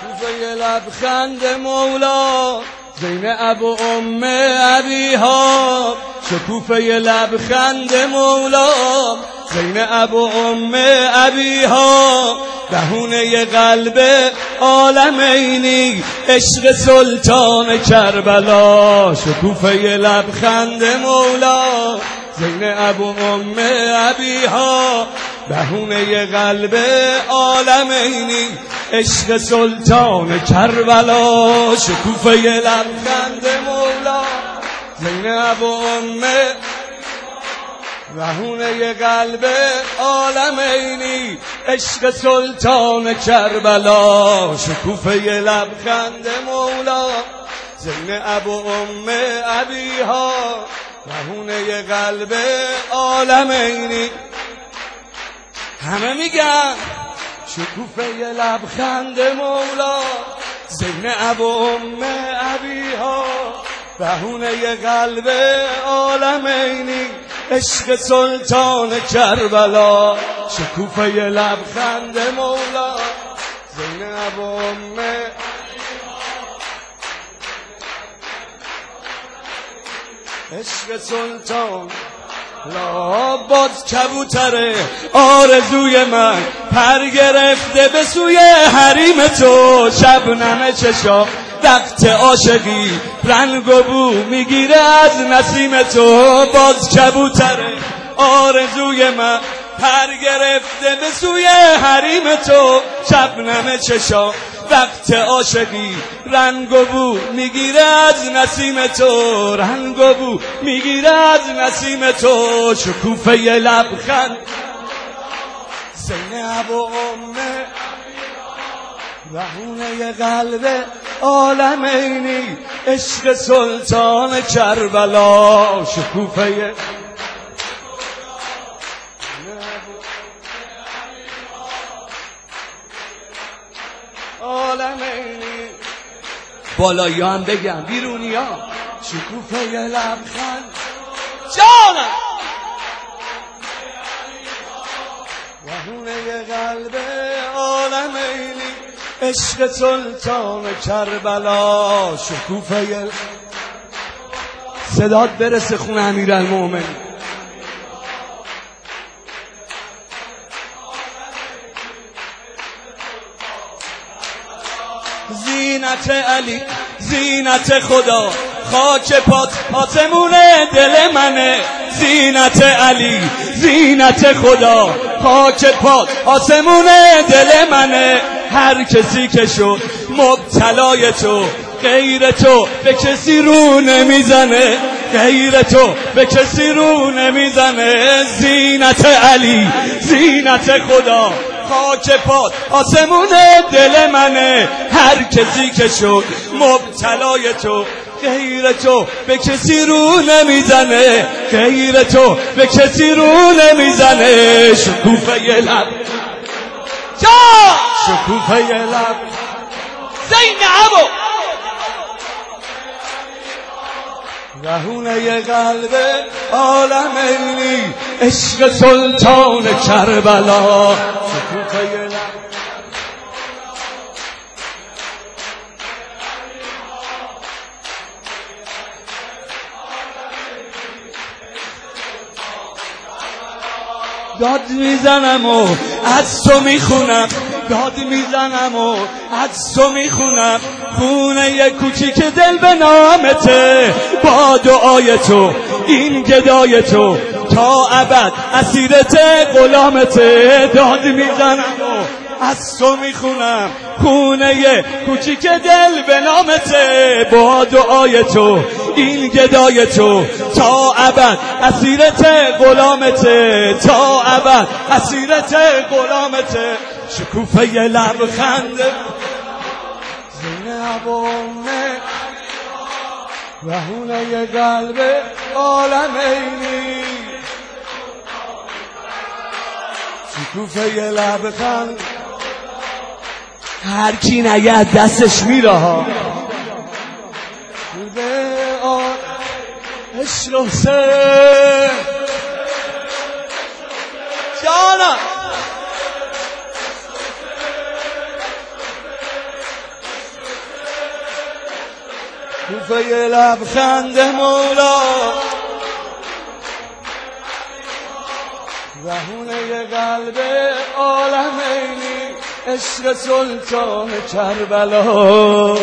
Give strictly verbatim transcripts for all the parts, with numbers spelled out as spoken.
شکوفه لبخند مولا زینب و ام ابیها، شکوفه لبخند مولا زینب و ام ابیها، دهونه قلب عالمینی عشق سلطان کربلا. شکوفه لبخند مولا زینب و ام ابیها، دهونه قلب عالمینی عشق سلطان کربلا. شکوفه لبخند مولا زینب و ام، دهونه قلب عالمینی عشق سلطان کربلا. شکوفه لبخند مولا زینب و ام ابیها، دهونه قلب عالمینی. همه میگن شکوفه لبخند مولا زینب و ام ابیها، دهونه قلب عالمینی عشق سلطان کربلا. شکوفه لبخند مولا زینب و ام، عشق سلطان. لا باز کبوتره آرزوی من پر گرفته به سوی حریم تو، شبنم چشا وقت عاشقی رنگ و بو میگیره از نسیم تو. باز کبوتره آرزوی من پر گرفته به سوی حریم تو، شبنم چشا وقت عاشقی رنگ و بو میگیره از نسیم تو، رنگ و بو میگیره از نسیم تو. شکوفه لبخند زینب و ام، دهونه قلب عالمینی عشق سلطان کربلا. شکوفه عالمینی. بالایی هم بگم بیرونی ها. شکوفه لبخند جانم، دهونه قلب عالمینی عشق سلطان کربلا. شکوفه صدات برسه خون امیرالمومنین. زینت علی زینت خدا خاک پات آسمون دل منه. زینت علی زینت خدا خاک پات آسمون دل منه. هر کسی که شد مبتلای تو غیر تو به کسی رو نمیزنه، غیر تو به کسی رو نمیزنه. زینت علی زینت خدا خاک پات آسمون دل منه. هر کسی که شد مبتلای تو غیر تو به کسی رو نمیزنه، غیر تو به کسی رو نمیزنه. شکوفه لب جا، شکوفه لب زینب، دهونه قلب عالمینی عشق سلطان کربلا. شکوفه لب داد میزنم و از تو میخونم، داد میزنم و از تو میخونم. خونه یه کوچیک دل به نامته، با دعای تو این گدای تو تا ابد اسیرت غلامته. داد میزنم و از تو میخونم، خونه یه کوچیک دل به نامته، با دعای تو این گدای تو تا ابد اسیرت غلامته، تا ابد اسیرت غلامته. شکوفه لبخند زینب و ام، دهونه قلب عالمینی. شکوفه لبخند هر کی نگه دستش میره ها. عشق حسین جانم، کوفه لبخند مولا رهونه قلب عالمینی عشق سلطان کربلا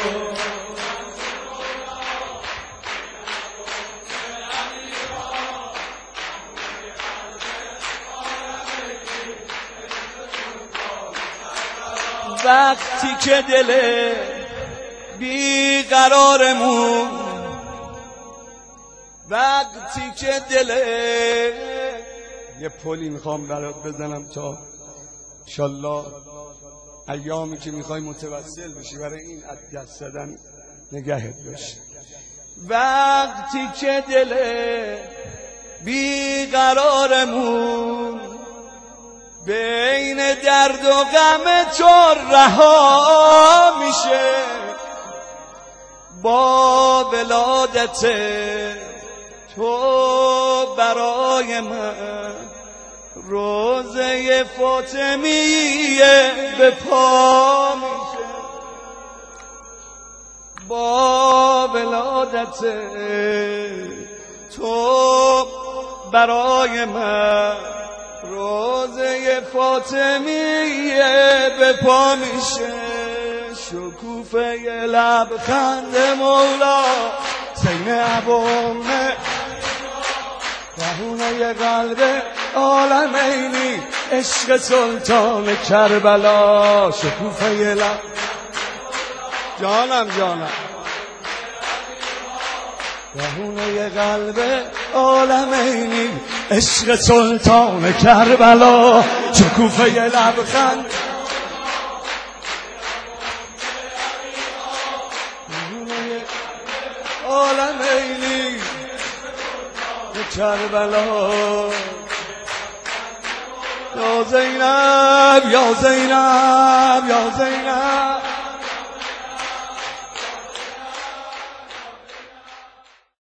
وقتی که دل بیقرارمون وقتی که دل یه پلی میخوام برات بزنم تا انشالله ایامی که میخوای متوسل بشی برای این دست زدن نگهت باشه. وقتی که دل بیقرارمون بین درد و غم تو رها میشه با ولادت تو برای من روزه فاطمیه به پا میشه با ولادت تو برای من روزه فاطمیه به پا میشه شکوفه لبخند مولا زینب امه رهونه قلب عالمینی عشق سلطان کربلا شکوفه لب جانم جانم رهونه قلب عالمینی عشق سلطان کربلا شکوفه لبخند رهونه عالمینی کربلا یا زینب یا زینب یا زینب